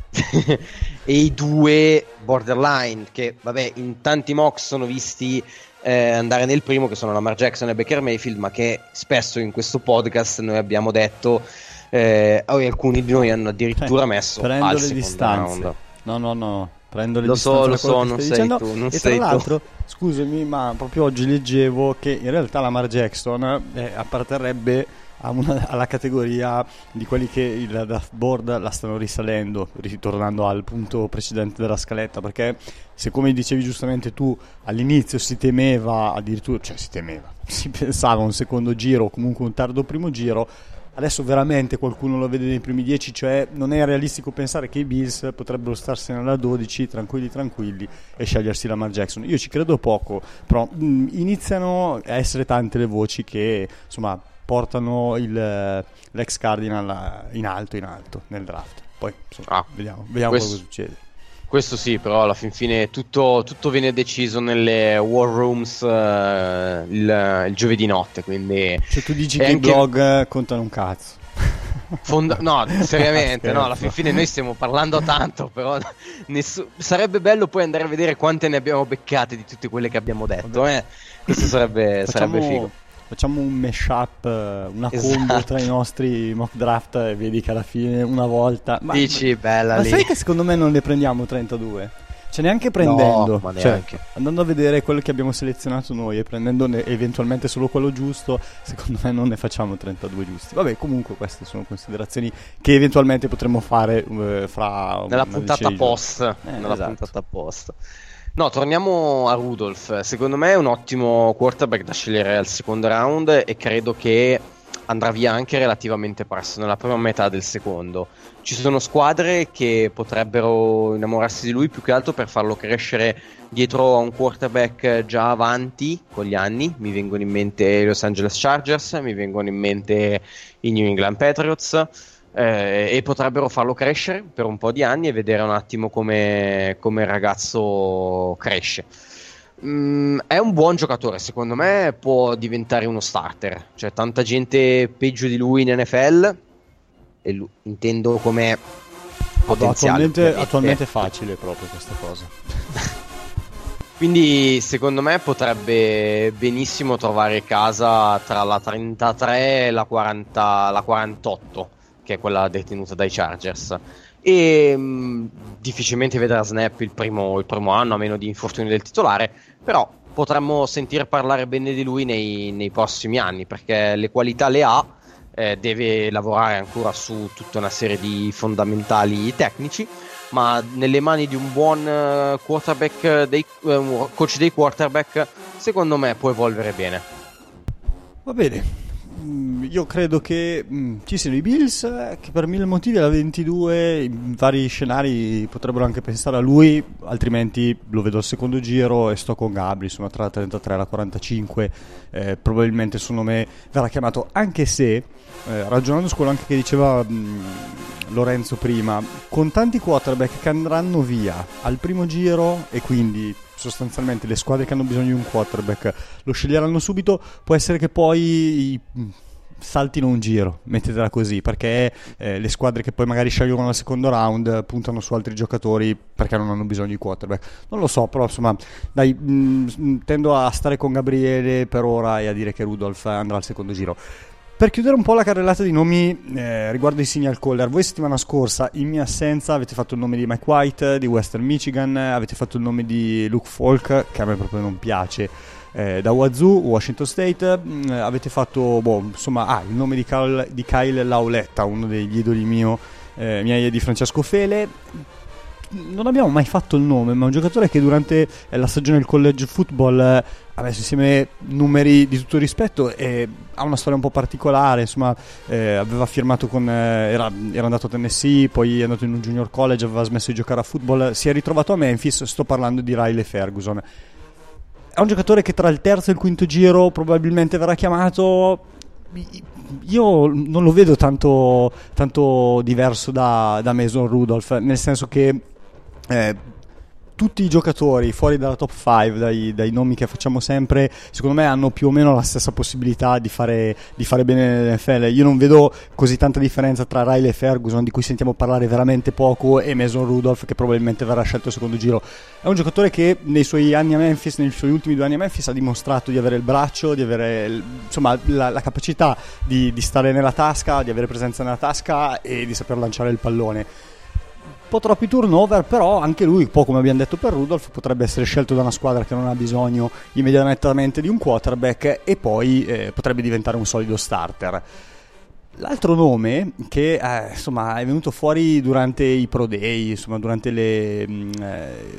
E i due borderline che, vabbè, in tanti mock sono visti eh, andare nel primo, che sono Lamar Jackson e Baker Mayfield, ma che spesso in questo podcast noi abbiamo detto, eh, oh, alcuni di noi hanno addirittura eh, messo prendo al le secondo distanze. round. No, no, no, prendo le Lo distanze. so, lo da quello so, che non stai sei dicendo. tu, non e sei tra tu. l'altro, scusami, ma proprio oggi leggevo che in realtà Lamar Jackson eh, apparterrebbe a una, alla categoria di quelli che il draft board la stanno risalendo, ritornando al punto precedente della scaletta, perché se, come dicevi giustamente tu, all'inizio si temeva addirittura, cioè si temeva, si pensava un secondo giro o comunque un tardo primo giro, adesso veramente qualcuno lo vede nei primi dieci, cioè non è realistico pensare che i Bills potrebbero starsene alla dodici tranquilli tranquilli e scegliersi Lamar Jackson. Io ci credo poco, però mh, iniziano a essere tante le voci che insomma portano il, l'ex Cardinal in alto in alto nel draft. Poi insomma, Ah, vediamo, vediamo questo, cosa succede. Questo sì, però alla fin fine tutto, tutto viene deciso nelle war rooms uh, il, il giovedì notte, quindi Cioè tu dici e che anche... i blog contano un cazzo. Fonda- no, seriamente, no, alla fin fine noi stiamo parlando tanto, però nessu- sarebbe bello poi andare a vedere quante ne abbiamo beccate di tutte quelle che abbiamo detto, eh? Questo sarebbe, Facciamo... sarebbe figo. Facciamo un mashup, una Esatto. combo tra i nostri mock draft e vedi che alla fine una volta... Ma, Dici, bella ma lì. sai che secondo me non ne prendiamo trentadue? Cioè neanche prendendo, No, ma cioè, neanche. andando a vedere quello che abbiamo selezionato noi e prendendone eventualmente solo quello giusto, secondo me non ne facciamo trentadue giusti. Vabbè, comunque queste sono considerazioni che eventualmente potremmo fare uh, fra... Nella una puntata decina di post. giorni. Eh, nella esatto. puntata post. No, torniamo a Rudolph. Secondo me è un ottimo quarterback da scegliere al secondo round e credo che andrà via anche relativamente presto, nella prima metà del secondo. Ci sono squadre che potrebbero innamorarsi di lui più che altro per farlo crescere dietro a un quarterback già avanti con gli anni. Mi vengono in mente i Los Angeles Chargers, mi vengono in mente i New England Patriots, eh, e potrebbero farlo crescere per un po' di anni e vedere un attimo come, come il ragazzo cresce. Mm, è un buon giocatore, secondo me può diventare uno starter. C'è tanta gente peggio di lui in N F L, e lui, intendo come potenziale. Attualmente, attualmente è facile proprio questa cosa. Quindi secondo me potrebbe benissimo trovare casa tra la trentatré e la quaranta, la quarantotto, che è quella detenuta dai Chargers. E mh, difficilmente vedrà snap il primo, il primo anno, a meno di infortuni del titolare, però potremmo sentire parlare bene di lui nei, nei prossimi anni, perché le qualità le ha, eh, deve lavorare ancora su tutta una serie di fondamentali tecnici, ma nelle mani di un buon uh, quarterback, dei, uh, coach dei quarterback, secondo me può evolvere bene. Va bene. Io credo che mh, ci siano i Bills, eh, che per mille motivi alla ventidue in vari scenari potrebbero anche pensare a lui, altrimenti lo vedo al secondo giro e sto con Gabri, insomma tra la trentatré e la quarantacinque, eh, probabilmente secondo me verrà chiamato, anche se eh, ragionando su quello anche che diceva mh, Lorenzo prima, con tanti quarterback che andranno via al primo giro e quindi sostanzialmente le squadre che hanno bisogno di un quarterback lo sceglieranno subito, può essere che poi saltino un giro, mettetela così, perché eh, le squadre che poi magari scelgono al secondo round puntano su altri giocatori perché non hanno bisogno di quarterback. Non lo so, però insomma dai, mh, tendo a stare con Gabriele per ora e a dire che Rudolph andrà al secondo giro. Per chiudere un po' la carrellata di nomi eh, riguardo i signal caller, voi settimana scorsa in mia assenza avete fatto il nome di Mike White di Western Michigan, avete fatto il nome di Luke Falk, che a me proprio non piace, eh, da Wazoo, Washington State, mh, avete fatto boh, insomma ah, il nome di Kyle, di Kyle Lauletta, uno degli idoli mio, eh, miei di Francesco Fele. Non abbiamo mai fatto il nome, ma è un giocatore che durante la stagione del college football eh, ha messo insieme numeri di tutto rispetto e ha una storia un po' particolare, insomma eh, aveva firmato con eh, era, era andato a Tennessee, poi è andato in un junior college, aveva smesso di giocare a football, si è ritrovato a Memphis. Sto parlando di Riley Ferguson. È un giocatore che tra il terzo e il quinto giro probabilmente verrà chiamato. Io non lo vedo tanto, tanto diverso da, da Mason Rudolph, nel senso che eh, tutti i giocatori fuori dalla top cinque, dai, dai nomi che facciamo sempre, secondo me hanno più o meno la stessa possibilità di fare, di fare bene nell'N F L. Io non vedo così tanta differenza tra Riley Ferguson, di cui sentiamo parlare veramente poco, e Mason Rudolph, che probabilmente verrà scelto al secondo giro. È un giocatore che nei suoi anni a Memphis, nei suoi ultimi due anni a Memphis, ha dimostrato di avere il braccio, di avere insomma la, la capacità di, di stare nella tasca, di avere presenza nella tasca e di saper lanciare il pallone. Un po' troppi turnover, però anche lui, un po' come abbiamo detto per Rudolph, potrebbe essere scelto da una squadra che non ha bisogno immediatamente di un quarterback e poi eh, potrebbe diventare un solido starter. L'altro nome che eh, insomma è venuto fuori durante i Pro Day, insomma durante le, mh, eh,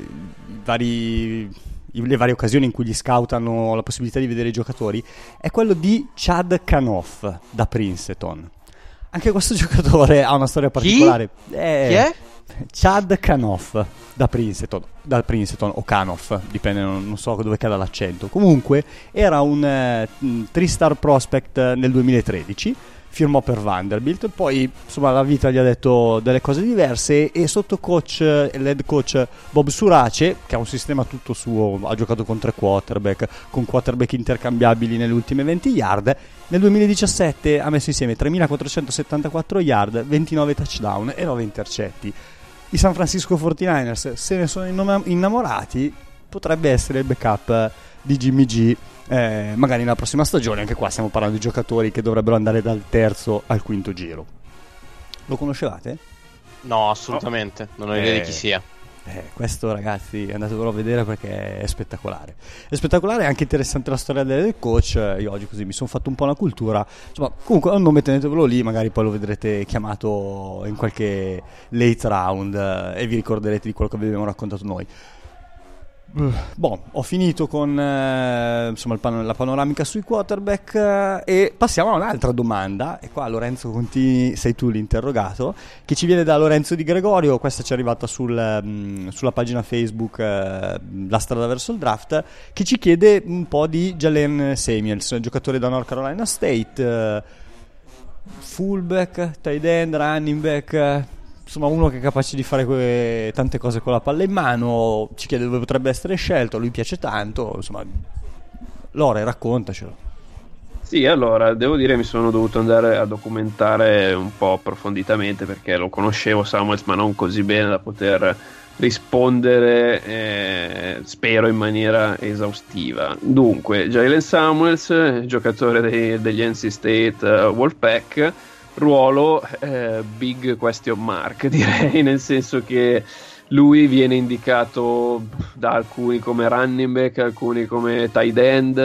vari, le varie occasioni in cui gli scout hanno la possibilità di vedere i giocatori, è quello di Chad Kanoff da Princeton. Anche questo giocatore ha una storia particolare. Chi? Eh, Chi è? Chad Kanoff da Princeton, da Princeton o Kanoff, dipende, non, non so dove cada l'accento. Comunque era un eh, three-star prospect nel duemilatredici, firmò per Vanderbilt, poi insomma la vita gli ha detto delle cose diverse e sotto coach, l'head coach Bob Surace, che ha un sistema tutto suo, ha giocato con tre quarterback, con quarterback intercambiabili nelle ultime venti yard. Nel duemiladiciassette ha messo insieme tremilaquattrocentosettantaquattro yard, ventinove touchdown e nove intercetti. I San Francisco quarantanovers se ne sono innamorati, potrebbe essere il backup di Jimmy G, eh, magari nella prossima stagione. Anche qua stiamo parlando di giocatori che dovrebbero andare dal terzo al quinto giro. Lo conoscevate? No, assolutamente, non ho idea eh, di chi sia. Eh, questo ragazzi andatevelo a vedere perché è spettacolare. È spettacolare, è anche interessante la storia del coach. Io oggi così mi sono fatto un po' una cultura. Insomma, comunque un nome tenetevelo lì, magari poi lo vedrete chiamato in qualche late round eh, e vi ricorderete di quello che vi abbiamo raccontato noi. Boh, ho finito con eh, insomma il pan- la panoramica sui quarterback eh, e passiamo a un'altra domanda. E qua Lorenzo Contini, sei tu l'interrogato, che ci viene da Lorenzo Di Gregorio. Questa ci è arrivata sul, mh, sulla pagina Facebook eh, La strada verso il draft, che ci chiede un po' di Jalen Samuels, giocatore da North Carolina State, eh, fullback, tight end, running back, eh, insomma uno che è capace di fare que- tante cose con la palla in mano. Ci chiede dove potrebbe essere scelto, a lui piace tanto, insomma. Lore, raccontacelo. Sì, allora, devo dire mi sono dovuto andare a documentare un po' approfonditamente, perché lo conoscevo Samuels, ma non così bene da poter rispondere, eh, spero in maniera esaustiva. Dunque, Jalen Samuels, giocatore dei, degli N C State uh, Wolfpack, ruolo eh, big question mark, direi, nel senso che lui viene indicato da alcuni come running back, alcuni come tight end.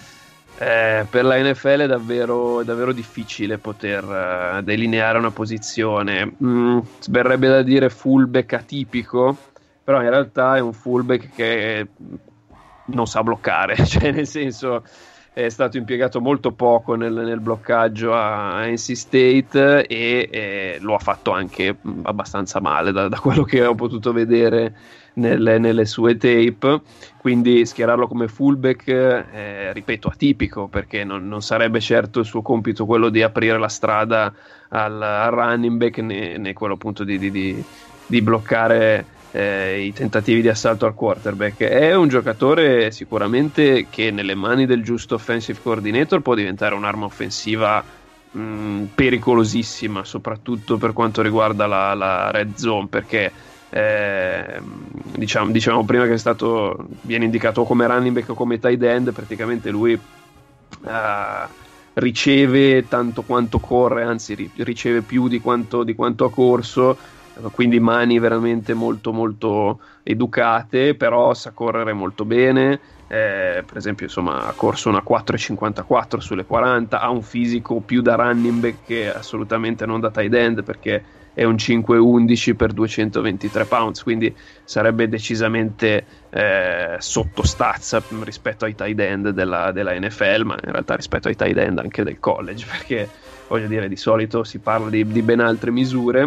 Eh, per la N F L è davvero, è davvero difficile poter uh, delineare una posizione. Mm, sberrebbe da dire fullback atipico, però in realtà è un fullback che non sa bloccare, cioè nel senso è stato impiegato molto poco nel, nel bloccaggio a, a N C State e, e lo ha fatto anche abbastanza male da, da quello che ho potuto vedere nelle, nelle sue tape. Quindi schierarlo come fullback, eh, ripeto, atipico, perché non, non sarebbe certo il suo compito quello di aprire la strada al, al running back, né, né quello appunto di, di, di, di bloccare Eh, i tentativi di assalto al quarterback. È un giocatore sicuramente che nelle mani del giusto offensive coordinator può diventare un'arma offensiva mh, pericolosissima, soprattutto per quanto riguarda la, la red zone, perché eh, diciamo, diciamo prima che è stato viene indicato come running back o come tight end, praticamente lui uh, riceve tanto quanto corre, anzi ri- riceve più di quanto, di quanto ha corso, quindi mani veramente molto molto educate, però sa correre molto bene. Eh, per esempio, insomma, ha corso una quattro virgola cinquantaquattro sulle quaranta, ha un fisico più da running back che assolutamente non da tight end, perché è un cinque virgola undici per duecentoventitré pounds, quindi sarebbe decisamente eh, sottostazza rispetto ai tight end della, della N F L, ma in realtà rispetto ai tight end anche del college, perché voglio dire, di solito si parla di, di ben altre misure.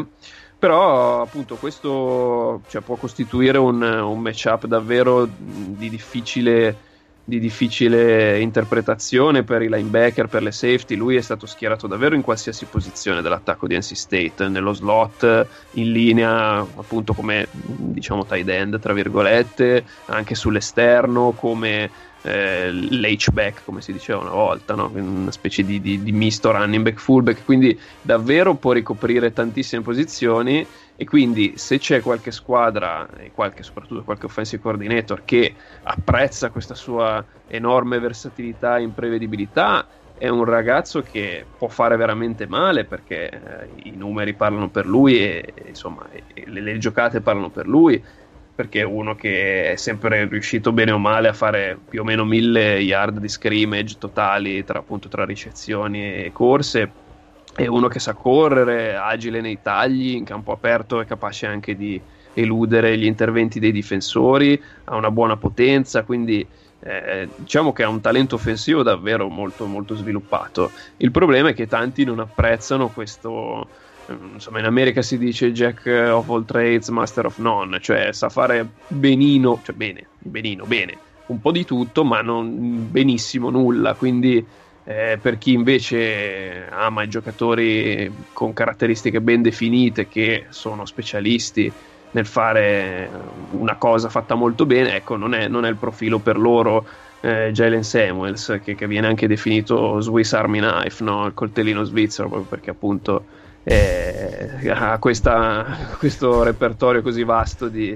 Però appunto questo, cioè, può costituire un, un matchup davvero di difficile, di difficile interpretazione per i linebacker, per le safety. Lui è stato schierato davvero in qualsiasi posizione dell'attacco di N C State, nello slot, in linea appunto come, diciamo, tight end tra virgolette, anche sull'esterno come eh, l'H-back, come si diceva una volta, no? Una specie di, di, di misto running back fullback, quindi davvero può ricoprire tantissime posizioni. E quindi se c'è qualche squadra e qualche, soprattutto qualche offensive coordinator che apprezza questa sua enorme versatilità e imprevedibilità, è un ragazzo che può fare veramente male, perché eh, i numeri parlano per lui e, e insomma e, le, le giocate parlano per lui, perché è uno che è sempre riuscito bene o male a fare più o meno mille yard di scrimmage totali tra, appunto, tra ricezioni e corse. È uno che sa correre, agile nei tagli, in campo aperto è capace anche di eludere gli interventi dei difensori, ha una buona potenza, quindi eh, diciamo che ha un talento offensivo davvero molto molto sviluppato. Il problema è che tanti non apprezzano questo, insomma in America si dice Jack of all trades, master of none, cioè sa fare benino, cioè bene, benino, bene, un po' di tutto, ma non benissimo nulla, quindi Eh, per chi invece ama i giocatori con caratteristiche ben definite, che sono specialisti nel fare una cosa fatta molto bene, ecco, non è, non è il profilo per loro. eh, Jalen Samuels, che, che viene anche definito Swiss Army Knife, no? Il coltellino svizzero, proprio perché appunto eh, ha questa, questo repertorio così vasto di,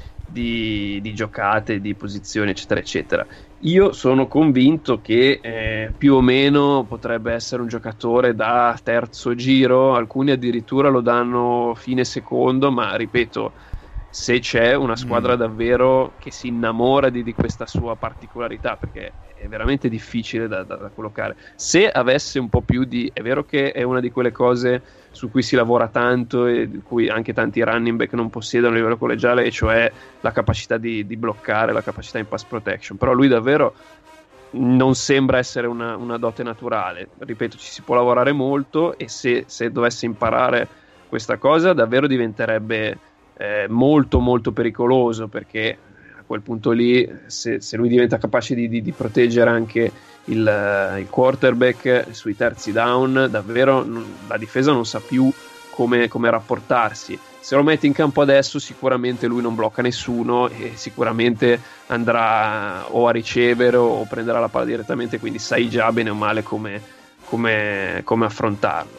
di, di giocate, di posizioni, eccetera eccetera. Io sono convinto che eh, più o meno potrebbe essere un giocatore da terzo giro, alcuni addirittura lo danno fine secondo, ma ripeto, se c'è una squadra mm. davvero che si innamora di, di questa sua particolarità, perché è veramente difficile da, da, da collocare. Se avesse un po' più di... È vero che è una di quelle cose su cui si lavora tanto e di cui anche tanti running back non possiedono a livello collegiale, e cioè la capacità di, di bloccare, la capacità in pass protection, però lui davvero non sembra essere una, una dote naturale. Ripeto, ci si può lavorare molto, e se, se dovesse imparare questa cosa davvero diventerebbe eh, molto molto pericoloso, perché a quel punto lì, se, se lui diventa capace di, di, di proteggere anche il, il quarterback sui terzi down, davvero non, la difesa non sa più come, come rapportarsi. Se lo metti in campo adesso, sicuramente lui non blocca nessuno e sicuramente andrà o a ricevere o prenderà la palla direttamente, quindi sai già bene o male come, come, come affrontarlo.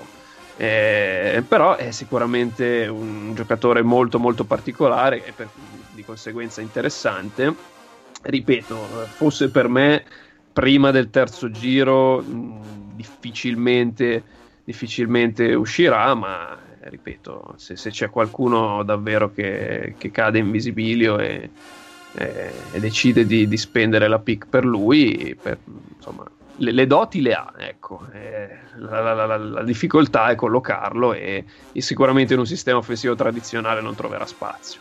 Eh, però è sicuramente un giocatore molto molto particolare e per, di conseguenza interessante. Ripeto, fosse per me prima del terzo giro mh, difficilmente difficilmente uscirà, ma ripeto, se, se c'è qualcuno davvero che, che cade in visibilio e, e, e decide di, di spendere la pick per lui, per, insomma, le, le doti le ha, ecco. Eh, la, la, la, la difficoltà è collocarlo, e, e sicuramente in un sistema offensivo tradizionale non troverà spazio.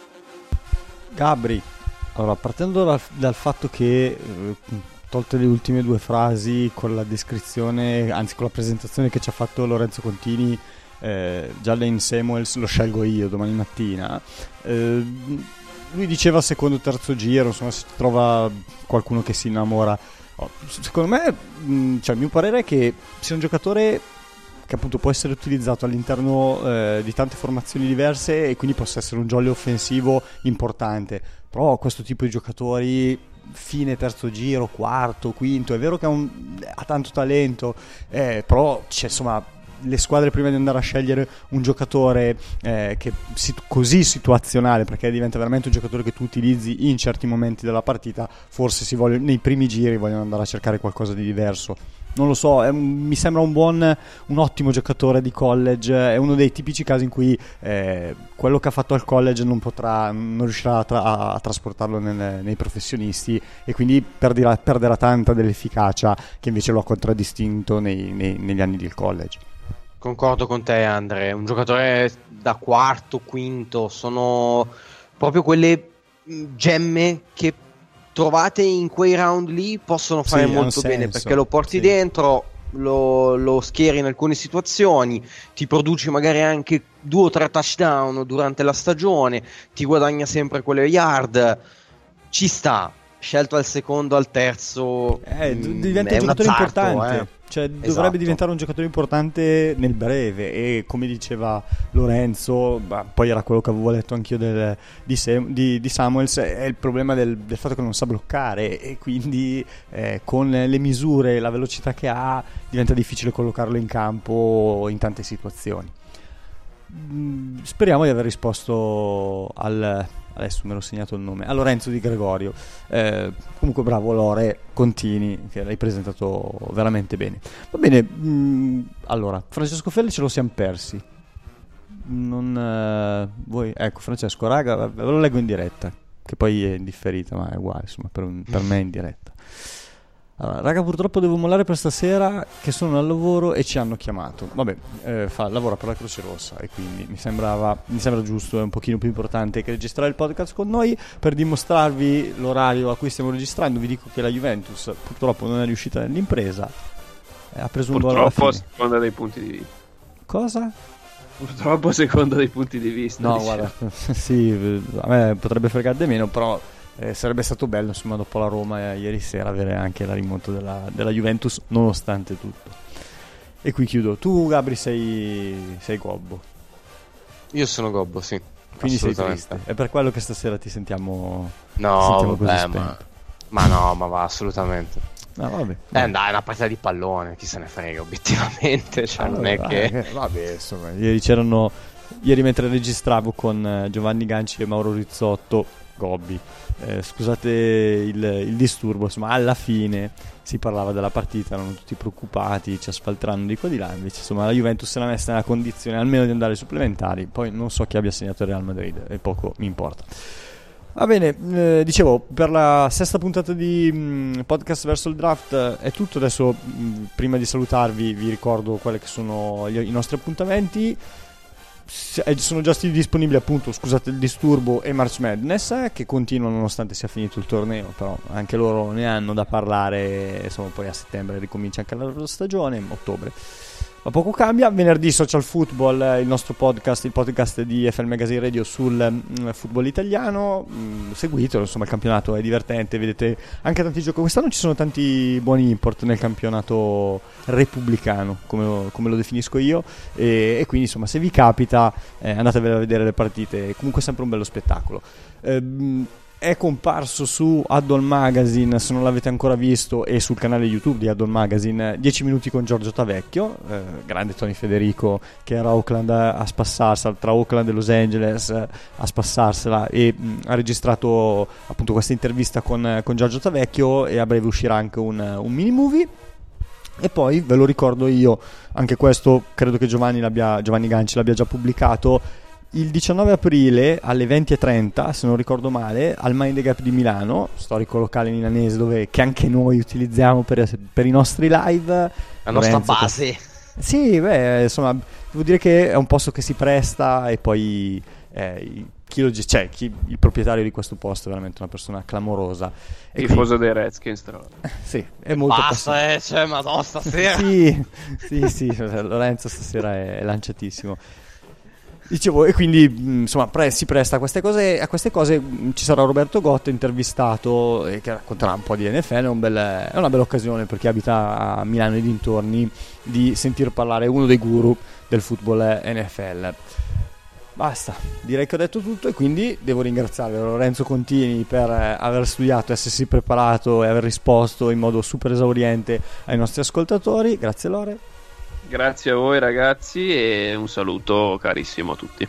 Gabri, allora, partendo dal, dal fatto che eh, tolte le ultime due frasi, con la descrizione, anzi con la presentazione che ci ha fatto Lorenzo Contini, eh, Jalen Samuels lo scelgo io domani mattina, eh, lui diceva secondo terzo giro, insomma, si trova qualcuno che si innamora. Oh, secondo me, mh, cioè il mio parere è che sia un giocatore che appunto può essere utilizzato all'interno eh, di tante formazioni diverse, e quindi possa essere un jolly offensivo importante. Però questo tipo di giocatori fine terzo giro, quarto, quinto, è vero che ha, un, ha tanto talento, eh, però c'è, insomma, le squadre prima di andare a scegliere un giocatore eh, che sit- così situazionale, perché diventa veramente un giocatore che tu utilizzi in certi momenti della partita, forse si voglio, nei primi giri vogliono andare a cercare qualcosa di diverso. Non lo so, è un, mi sembra un buon, un ottimo giocatore di college. È uno dei tipici casi in cui eh, quello che ha fatto al college non potrà, non riuscirà a, tra, a trasportarlo nel, nei professionisti, e quindi perderà, perderà tanta dell'efficacia che invece lo ha contraddistinto nei, nei, negli anni del college. Concordo con te, Andre. Un giocatore da quarto, quinto, sono proprio quelle gemme che trovate in quei round lì, possono fare sì, molto bene, senso, perché lo porti sì. dentro, lo, lo schieri in alcune situazioni, ti produce magari anche due o tre touchdown durante la stagione, ti guadagna sempre quelle yard, ci sta. Scelto al secondo, al terzo, eh, mh, diventa un è giocatore azzardo, importante, eh. cioè Esatto. dovrebbe diventare un giocatore importante nel breve, e come diceva Lorenzo, bah, poi era quello che avevo letto anch'io del, di, Sam, di, di Samuels, è il problema del, del fatto che non sa bloccare, e quindi eh, con le misure e la velocità che ha diventa difficile collocarlo in campo in tante situazioni. Mm, speriamo di aver risposto al... adesso me l'ho segnato il nome, a Lorenzo Di Gregorio. Eh, comunque bravo Lore, Contini, che l'hai presentato veramente bene. Va bene, mh, allora Francesco Felle ce lo siamo persi. Non eh, voi, ecco Francesco, raga, ve lo leggo in diretta, che poi è in differita, ma è uguale, insomma, per, un, per me è in diretta. Allora, raga, purtroppo devo mollare per stasera, che sono al lavoro e ci hanno chiamato. Vabbè, eh, fa, lavora per la Croce Rossa, e quindi mi sembrava, mi sembra giusto e un pochino più importante che registrare il podcast con noi. Per dimostrarvi l'orario a cui stiamo registrando, vi dico che la Juventus purtroppo non è riuscita nell'impresa, eh, ha preso un gol alla purtroppo fine. a seconda dei punti di vista. Cosa? Purtroppo a seconda dei punti di vista. No, diciamo. guarda, sì, a me potrebbe fregare di meno, però Eh, sarebbe stato bello, insomma, dopo la Roma eh, ieri sera avere anche la rimonta della, della Juventus, nonostante tutto. E qui chiudo. Tu, Gabri, sei, sei gobbo. Io sono gobbo, sì. Quindi sei triste. È per quello che stasera ti sentiamo, no, ti sentiamo così vabbè, spento. ma, ma no, ma va, assolutamente. No, vabbè, Eh, vabbè. dai, è una partita di pallone, chi se ne frega, obiettivamente. Cioè, non Allora, è che... eh, vabbè, insomma, ieri c'erano... Ieri mentre registravo con eh, Giovanni Ganci e Mauro Rizzotto, Gobbi. Eh, scusate il, il disturbo, insomma, alla fine si parlava della partita, erano tutti preoccupati, ci asfalteranno di qua di là, invece insomma la Juventus se l'ha messa nella condizione almeno di andare ai supplementari, poi non so chi abbia segnato il Real Madrid e poco mi importa. Va bene, eh, dicevo, per la sesta puntata di mh, podcast verso il draft è tutto. Adesso mh, prima di salutarvi vi ricordo quali che sono gli, i nostri appuntamenti. Sono già stati disponibili, appunto, scusate il disturbo, e March Madness, eh, che continuano nonostante sia finito il torneo, però anche loro ne hanno da parlare, insomma. Poi a settembre ricomincia anche la loro stagione, ottobre ma poco cambia. Venerdì Social Football, il nostro podcast, il podcast di F L Magazine Radio sul mh, football italiano. Mh, seguitelo, insomma, il campionato è divertente, vedete anche tanti giochi. Quest'anno ci sono tanti buoni import nel campionato repubblicano, come, come lo definisco io, e, e quindi insomma se vi capita eh, andatevela a vedere le partite, comunque sempre un bello spettacolo. Ehm, è comparso su Add-on Magazine, se non l'avete ancora visto, e sul canale YouTube di Add-on Magazine, dieci minuti con Giorgio Tavecchio, eh, grande Tony Federico, che era a Oakland a spassarsela, tra Oakland e Los Angeles a spassarsela, e mh, ha registrato appunto questa intervista con, con Giorgio Tavecchio, e a breve uscirà anche un, un mini movie. E poi ve lo ricordo io, anche questo credo che Giovanni, l'abbia, Giovanni Ganci l'abbia già pubblicato, il diciannove aprile alle venti e trenta, se non ricordo male, al Mind the Gap di Milano, storico locale milanese dove, che anche noi utilizziamo per, per i nostri live. La nostra base. Che... Sì, beh, insomma, devo dire che è un posto che si presta, e poi eh, chi lo, cioè, chi, il proprietario di questo posto è veramente una persona clamorosa. E tifoso quindi... dei Redskins, tra l'altro. Sì, è molto basta, eh, cioè, madonna, stasera. sì, sì, sì, Lorenzo stasera è lanciatissimo. Dicevo, e quindi insomma pre- si presta a queste cose. A queste cose ci sarà Roberto Gotta intervistato, e che racconterà un po' di N F L. È, un bel, è una bella occasione per chi abita a Milano e dintorni di sentir parlare uno dei guru del football N F L. Basta, direi che ho detto tutto, e quindi devo ringraziare Lorenzo Contini per aver studiato, essersi preparato e aver risposto in modo super esauriente ai nostri ascoltatori. Grazie Lore. Grazie a voi ragazzi, e un saluto carissimo a tutti.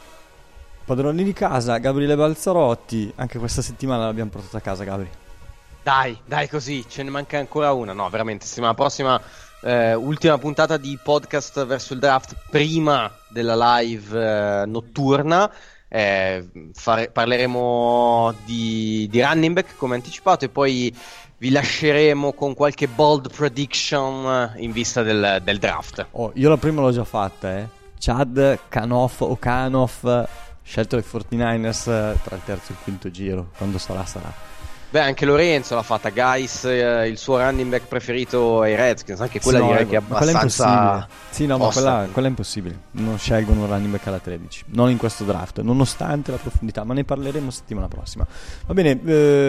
Padroni di casa, Gabriele Balzarotti, anche questa settimana l'abbiamo portata a casa, Gabri. Dai, dai così, ce ne manca ancora una. No, veramente, settimana prossima, eh, ultima puntata di podcast verso il draft prima della live eh, notturna. Eh, fare, parleremo di, di running back come anticipato, e poi vi lasceremo con qualche bold prediction in vista del, del draft. Oh, io la prima l'ho già fatta, eh. Chad Kanoff o Kanoff, scelto dai quarantanovers tra il terzo e il quinto giro. Quando sarà sarà. Beh, anche Lorenzo l'ha fatta. Guys, eh, il suo running back preferito ai Redskins. Anche quella sì, no, direi che è abbastanza. Quella è sì, no, ma quella, eh. quella è impossibile. Non scelgono un running back alla tredici, non in questo draft, nonostante la profondità. Ma ne parleremo settimana prossima. Va bene,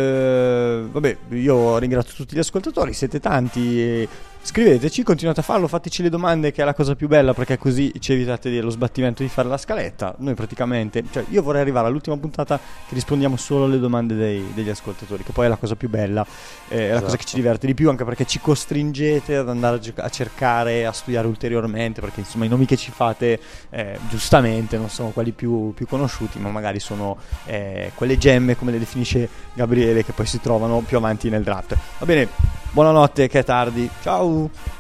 eh, vabbè, io ringrazio tutti gli ascoltatori. Siete tanti. E scriveteci, continuate a farlo, fateci le domande, che è la cosa più bella, perché così ci evitate lo sbattimento di fare la scaletta. Noi praticamente, cioè io vorrei arrivare all'ultima puntata che rispondiamo solo alle domande dei, degli ascoltatori, che poi è la cosa più bella, eh, è la esatto. cosa che ci diverte di più, anche perché ci costringete ad andare a, gioc- a cercare, a studiare ulteriormente, perché insomma i nomi che ci fate eh, giustamente non sono quelli più, più conosciuti, ma magari sono eh, quelle gemme, come le definisce Gabriele, che poi si trovano più avanti nel draft. Va bene, buonanotte che è tardi, ciao.